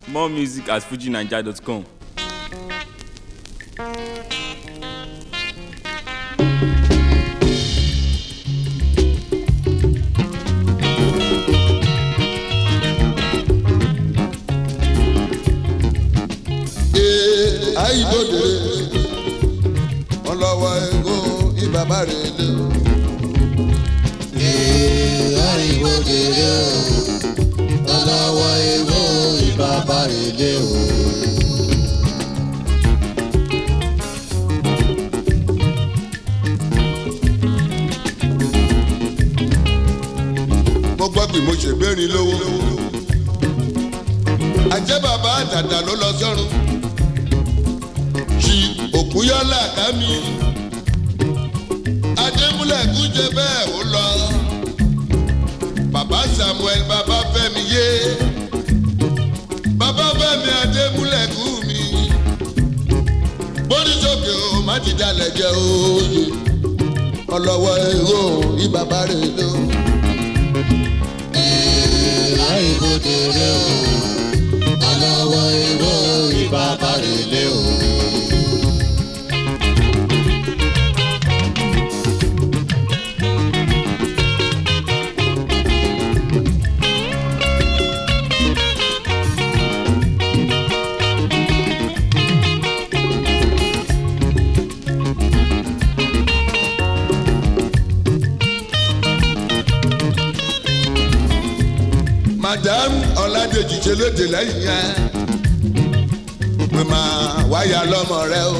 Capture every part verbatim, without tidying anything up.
More music at fuji naija dot com. Àìdòdè ọlọ́wọ́ ego ìbàbá rẹ̀ lé o. Àìdòdè ọlọ́wọ́ ego ìbàbá rẹ̀ lé o. Mo gbọ́ pé mo ṣègbérin lówó. Àjẹ́ bàbá àtàtà ló lọ sọ́run. Òkúyọ́lá kámi Adémúlẹ̀ kújẹ bẹ́ẹ̀ ó lọ bàbá Samuel bàbá Fẹ́mi yé bàbá Fẹ́mi Adémúlẹ̀ kú mi bórí sókè o má ti dalẹ̀ jẹ́ òye ọlọ́wọ́ èrò ìbàbá rẹ̀ ló. Àìdòdè o ọlọ́wọ́ èrò ìbàbá rẹ̀ lé o. Madam Ọládèjì ṣe lóde lẹ́yìn yẹn pé máa wáyà lọ́mọ rẹ o.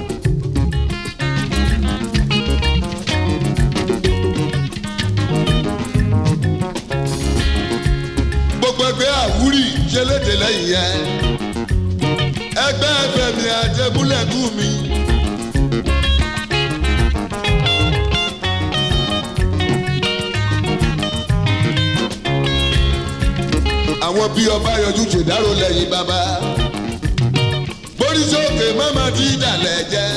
Gbogbo ẹgbẹ́ àwúrì ṣe lóde lẹ́yìn yẹn ẹgbẹ́ Fẹ́mi Adémúlẹ̀ kú mi. Àwọn bí ọba yọjú ṣèdárò lẹ́yìn bàbá borí sókè mọ́mọ́ tí ìdàlẹ̀ jẹ́.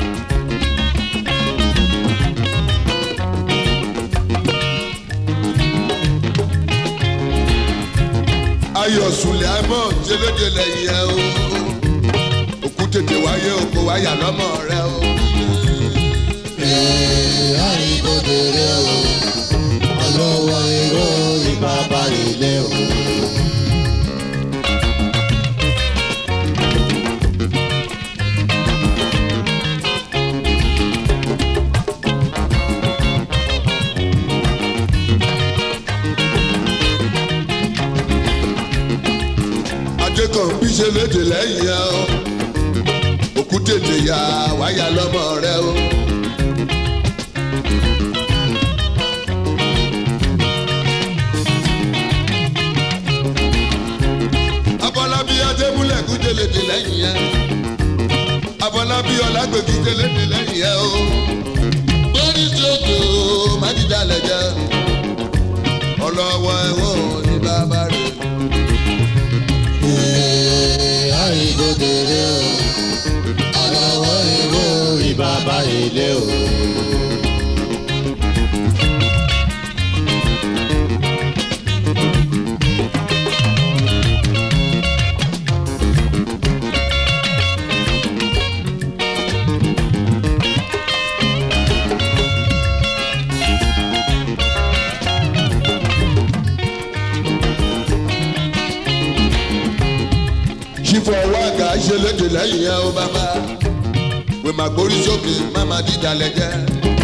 Ayọ̀ Sùlẹ̀ àmọ́ ṣẹlẹ́dẹ̀ lẹ́yìn ẹ̀ o òkú tètè wáyé òkú wáyà lọ́mọ rẹ o. Àìdòdè o ọlọ́wọ́ èrò ìbàbá rẹ̀ lé o. Adékan bí ṣe léde lẹ́yìn ẹ o òkú tètè yá wáyà lọ́mọ rẹ o. Abọ́lábí Adémúlẹ̀ kú jẹlẹ̀dẹ̀ lẹ́yìn ẹ Abọ́lábí Ọlágbèkí jẹlẹ̀dẹ̀ lẹ́yìn ẹ o. Bórí sókè o má ti dalẹ̀ jẹ́ ọlọ́wọ́ ẹ̀wọ̀n ní bàbá rẹ̀. Àìdòdè o ọlọ́wọ́ èrò ìbàbá rẹ̀ lé o. Fọwọ́ àgà ṣe léde lẹ́yìn ẹ̀ o bàbá wè má gbórí sókè má má dídàlẹ̀ jẹ́.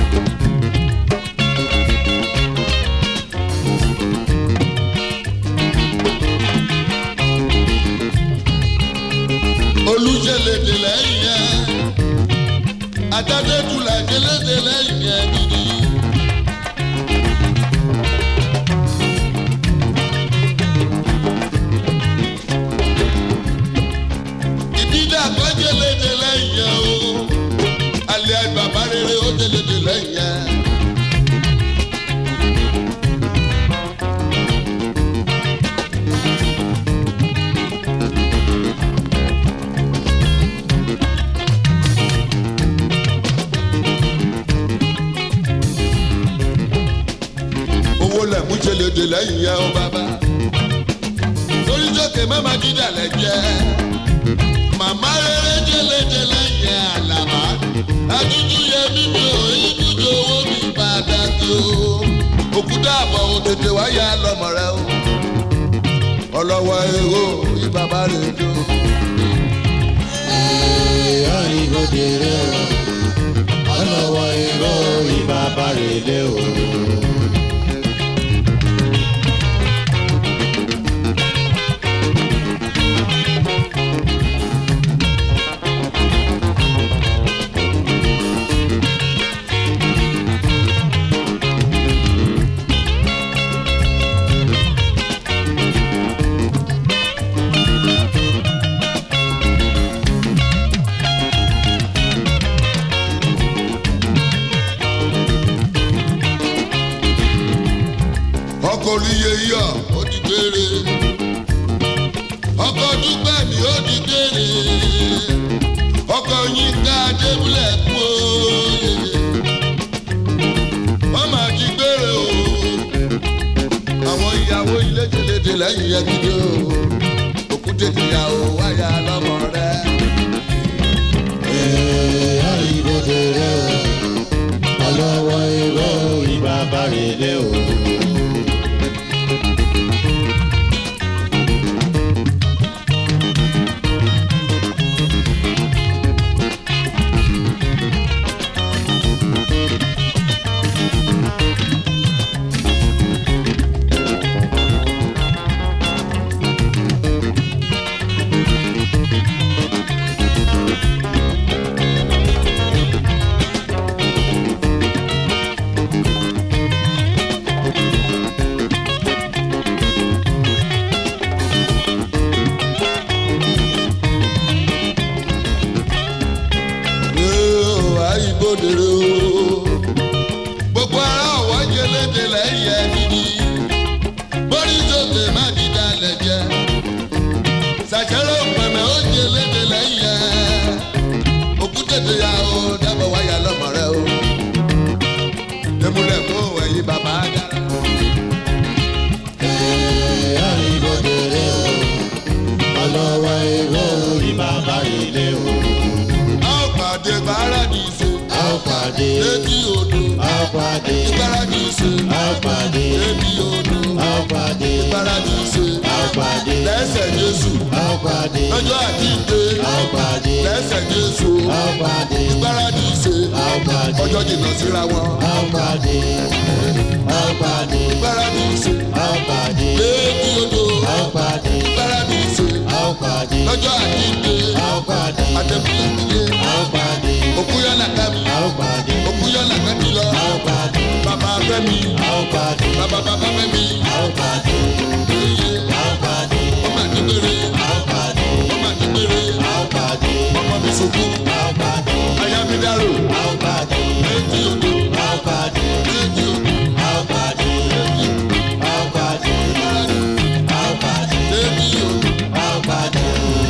Olùṣe léde lẹ́yìn ẹ̀ Adádétúlà ṣe léde lẹ́yìn ẹ̀ gidi. Jẹlẹdẹ lẹ́yìn ẹ o alẹ́ bàbá rere ó jẹlẹdẹ lẹ́yìn ẹ. Owó lẹ̀ mú jẹlẹdẹ lẹ́yìn ẹ o bàbá. Torí jẹ́ òkè mẹ́ma dídà lẹ́jẹ́ màmá rere jẹlẹjẹlẹ yẹn àlàbá àdúdú yẹ mímí o ibùdó owó mi pàtàkì o òkúta àbọ̀ òun tètè wáyà lọ́mọ rẹ o ọlọ́wọ́ èrò ìbàbá rẹ̀ dùn. àìgbòdèrè o ọlọ́wọ́ èrò ìbàbá rẹ̀ lé o. Oríye yọ ó di gbére ọkọ̀ dúpẹ́ mi ó di gbére ọkọ̀ yín ká débúlẹ̀ kú òye wọ́n máa di gbére o àwọn ìyàwó ilé jẹlẹdẹ lẹ́yìn yẹn gidi o òkúté ìyàwó wáyà lọ́mọ rẹ. ee àìgbòdèrè o ọlọ́wọ́ èrò ìbàbá rẹ̀ lé o. Gbogbo ara ọ̀wọ́ jẹlẹ́dẹ lẹ́yìn ẹni ní bórí sókè má dídá lẹ́jẹ́ ṣàṣẹ́rọ̀ pẹ̀mẹ́ ó jẹlẹ́dẹ lẹ́yìn ẹ̀ òkú tètè ya o dábọ̀ wáyà lọ́mọ rẹ o tẹmúlẹ̀ fún ẹ̀yìn bàbá dára. ee àìgbòdèrè o ọlọ́wọ́ èrò ìbàbá rẹ̀ lé o. a ó pàdé Paradíṣe. a ó pàdé létí odò. a ó pàdé Paradíṣe. a ó pàdé létí odò. a ó pàdé Paradíṣe. a ó pàdé lẹ́sẹ̀ Jésù. a ó pàdé lọ́jọ́ àjíǹde. a ó pàdé lẹ́sẹ̀ Jésù. a ó pàdé Paradíṣe. a ó pàdé ọjọ́ jìnnà síra wọn. a ó pàdé a ó pàdé Paradíṣe. a ó pàdé létí odò. a ó pàdé Paradíṣe. a ó pàdé lọ́jọ́ àjíǹde. a ó pàdé àtẹ̀kùlẹ̀kùlẹ̀. a ó pàdé òkúyọ́ làkàmì. a ó pàdé òkúyọ́ làkàmì lọ. a ó pàdé bàbá Fẹ́mi. a ó pàdé bàbá bàbá Fẹ́mi. a ó pàdé a ó pàdé ọmọ àdúgbèrè. a ó pàdé ọmọ àdúgbèrè. a ó pàdé ọmọ mi sùkú. a ó pàdé ayámídárò. a ó pàdé létí odò. a ó pàdé létí odò. a ó pàdé a ó pàdé a ó pàdé létí odò. a ó pàdé.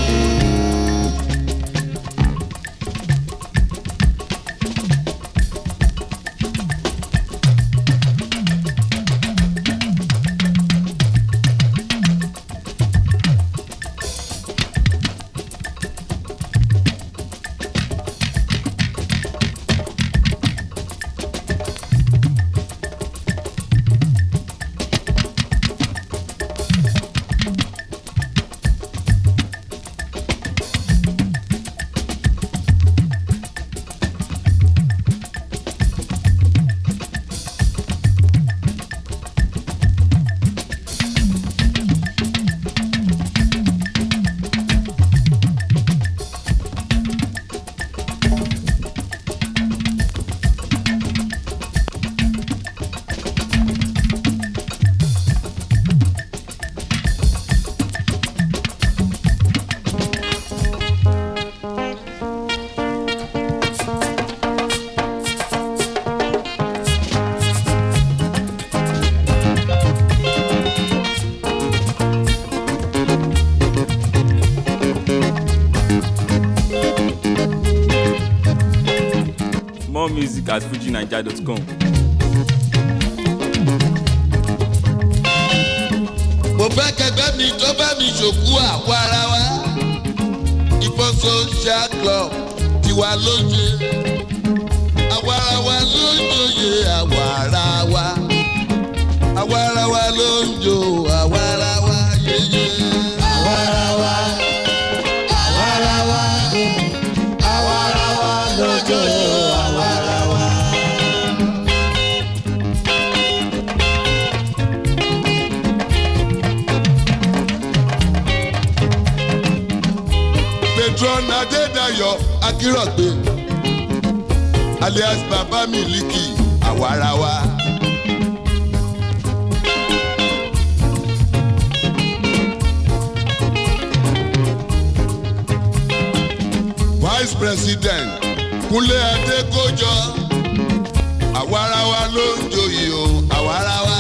More music at fuji naija dot com. mo fẹ́ kẹgbẹ́ mi tó bá mi ṣòkú àwọ̀ ara wa. Ìbọn social club tiwa ló ṣe. Àwọ̀ ara wa ló ń joyè àwọ̀ ara wa. Àwọ̀ ara wa ló ń jo àwọ̀ ara wa yeye. Àwọ̀ ara wa, àwọ̀ ara wa, àwọ̀ ara wa ló joyè àwọ̀ ara wa. Patron Adédayọ̀ Akírọ̀gbé alias Baba Miliki àwọ̀ ara wa. Vice President Kúnlé Adékójọ àwọ̀ ara wa ló ń joyè o àwọ̀ ara wa.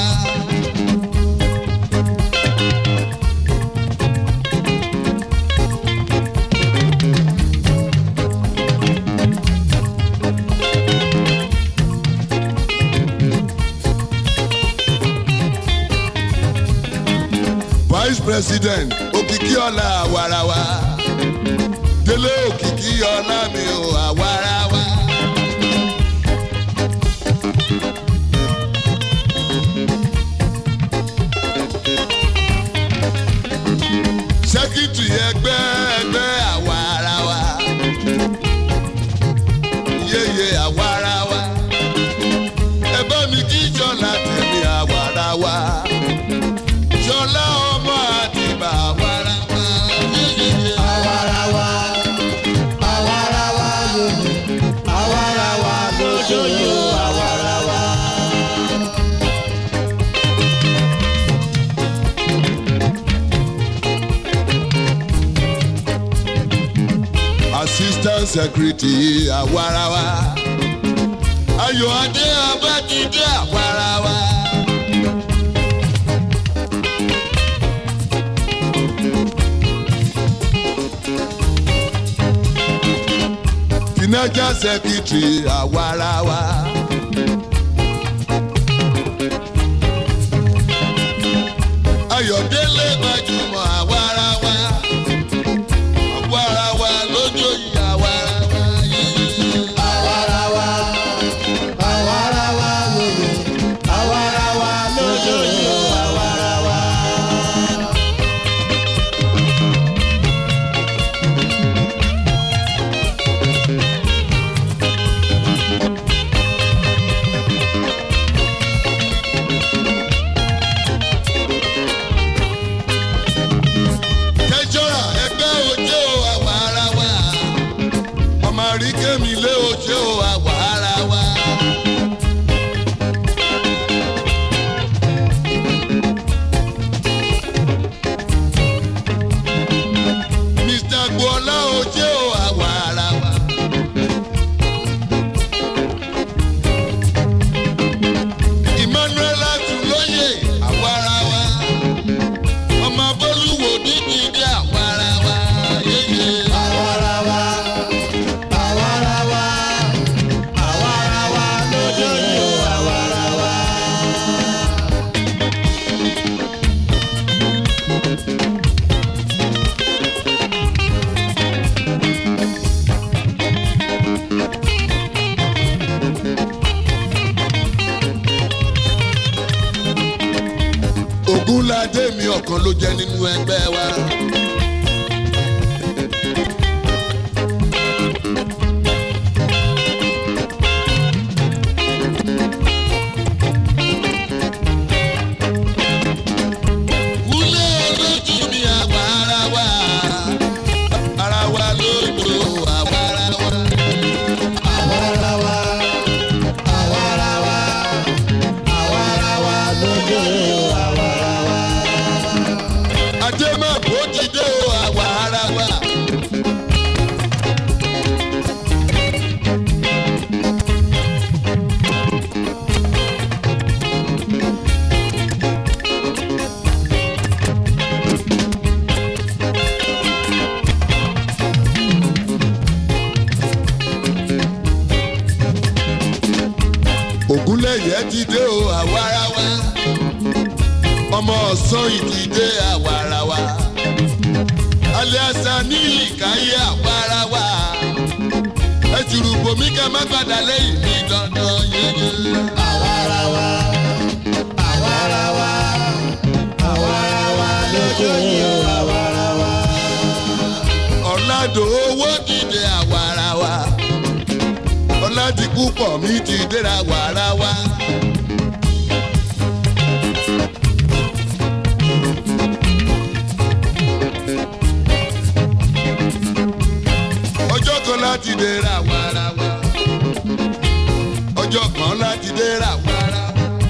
Vice President Òkìkíọlá àwọ̀ ara wa. Délé Òkìkíọlá mi ò àwọ̀ ara wa. Sẹ́kítì ẹgbẹ́ ẹgbẹ́ àwọ̀ ara wa. Yéye àwọ̀ ara wa. Ẹ bá mi kí Jọlá tèmi àwọ̀ ara wa. Jọlá ọmọ Àtìbà àwọ̀ ara wa. Àwọ̀ ara wa, àwọ̀ ara wa lónìí, àwọ̀ ara wa ló joyè àwọ̀ ara wa. Assistant Secretary àwọ̀ ara wa. Ayọ̀adé Abájídé àwọ̀ ara wa. Financial Secretary àwọ̀ ara wa. Ayọ̀délé Gbajúmọ̀ àwọ̀ ara wa. Àwọ̀ ara wa lójó yìí àwọ̀ ara wa. Àwọ̀ ara wa, àwọ̀ ara wa lónìí, àwọ̀ ara wa ló joyè àwọ̀ ara wa. Kẹjọra ẹgbẹ́ òjò àwọ̀ ara wa. Ọmọ àríkèmí lé òjò àwọ̀ ara wa. Mister Gbọ́lá òjò àwọ̀ ara wa. Emmanuel Atúlóyè àwọ̀ ara wa. Ọmọ Bólúwò dídìdí àwọ̀ ara wa. Yéyé. Àwọ̀ ara wa, àwọ̀ ara wa, àwọ̀ ara wa ló joyè àwọ̀ ara wa. Ògúnládé mi ọ̀kan ló jẹ́ nínú ẹgbẹ́ wa. Kúnlé olójú mi àwọ̀ ara wa. Ara wa ló do àwọ̀ ara wa. Àwọ̀ ara wa, àwọ̀ ara wa, àwọ̀ ara wa ló joyè àwọ̀ ara wa. Adé máa bó ti dé o àwọ̀ ara wa. Ògúnlẹ̀yẹ ti dé o àwọ̀ ara wa. ọmọ ọ̀sán ìdílé àwarawa aliasa ní ìkáyé àwarawa ẹ ti rúbọ mi ká má padà lẹ́yìn mi dandan yẹyẹ. àwarawa àwarawa àwarawa lójú yìí ó àwarawa. ọ̀làdò owó dìde àwarawa ọ̀làdìkú pọ̀ mi ti dẹ́ra àwarawa. ọjọ́ kan láti dẹ́ra àwarawa ọjọ́ kan láti dẹ́ra àwarawa.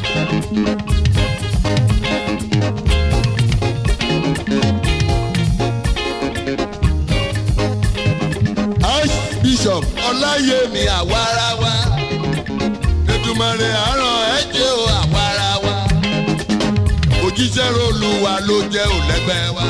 Archbishop Ọláyẹmí àwarawa Èdùmàrè àràn ẹ̀jẹ̀ o àwarawa òjíṣẹ́ Olúwa ló jẹ́ òlẹ́gbẹ́ wa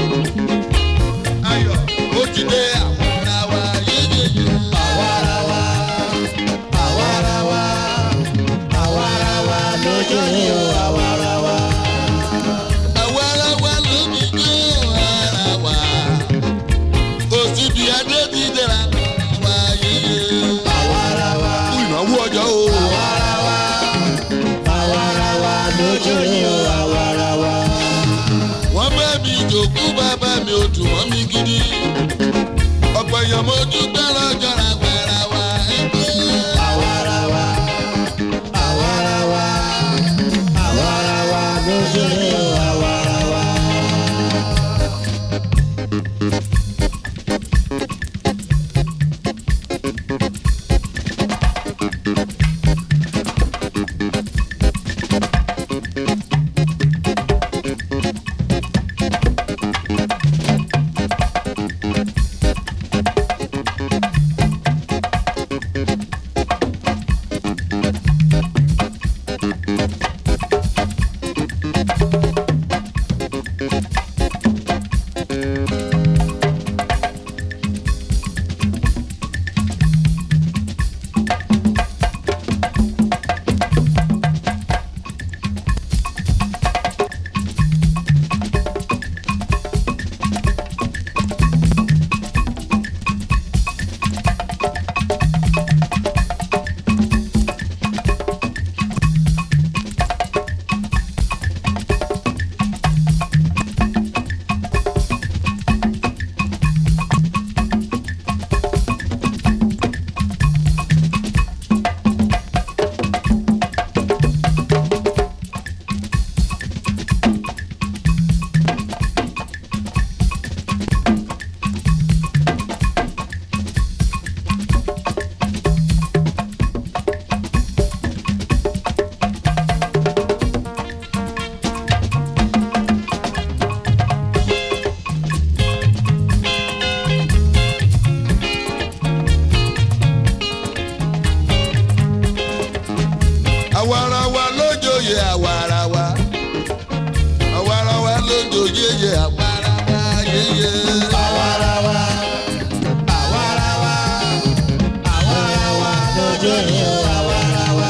ayọ̀ ó ti dé àwarawa yéyéyé. àwarawa àwarawa àwarawa lójú yìí ó àwarawa. àwarawa ló mi gbé àwarawa kò síbi adé ti dẹ́ra àwarawa yéyé. àwarawa kú ìnáwó ọjọ́ o. àwarawa àwarawa lójú yìí ó àwarawa. wọ́n bá mi jòkú bàbá mi ò dùn mọ́ mi gidi ọ̀pọ̀ èèyàn mo dúpẹ́ lọ́jọ́ ra àwarawa ẹgbẹ́. àwarawa àwarawa àwarawa lójú yìí ó àwarawa. àwarawa lójooyè àwarawa àwarawa lójooyè àwarawa yéyé. àwarawa àwarawa àwarawa lójú yìí ó àwarawa.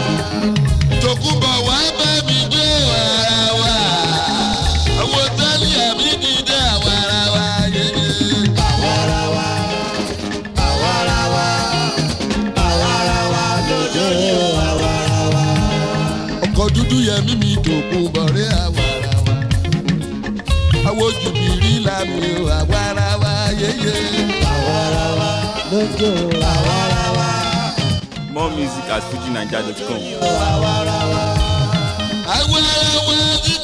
tòkúbọ̀ wá bá mi dé àwarawa àwọn tálíà mi dìde àwarawa yéyé. àwarawa àwarawa àwarawa lójú yìí ó àwarawa. ọkọ̀ dúdú yẹmí mi tòkun bọ̀rẹ́ àwarawa àwọn jùbìrí làmì àwarawa yéyé. àwarawa lójú àwarawa. More music at fuji naija dot com. àwarawa. àwarawa.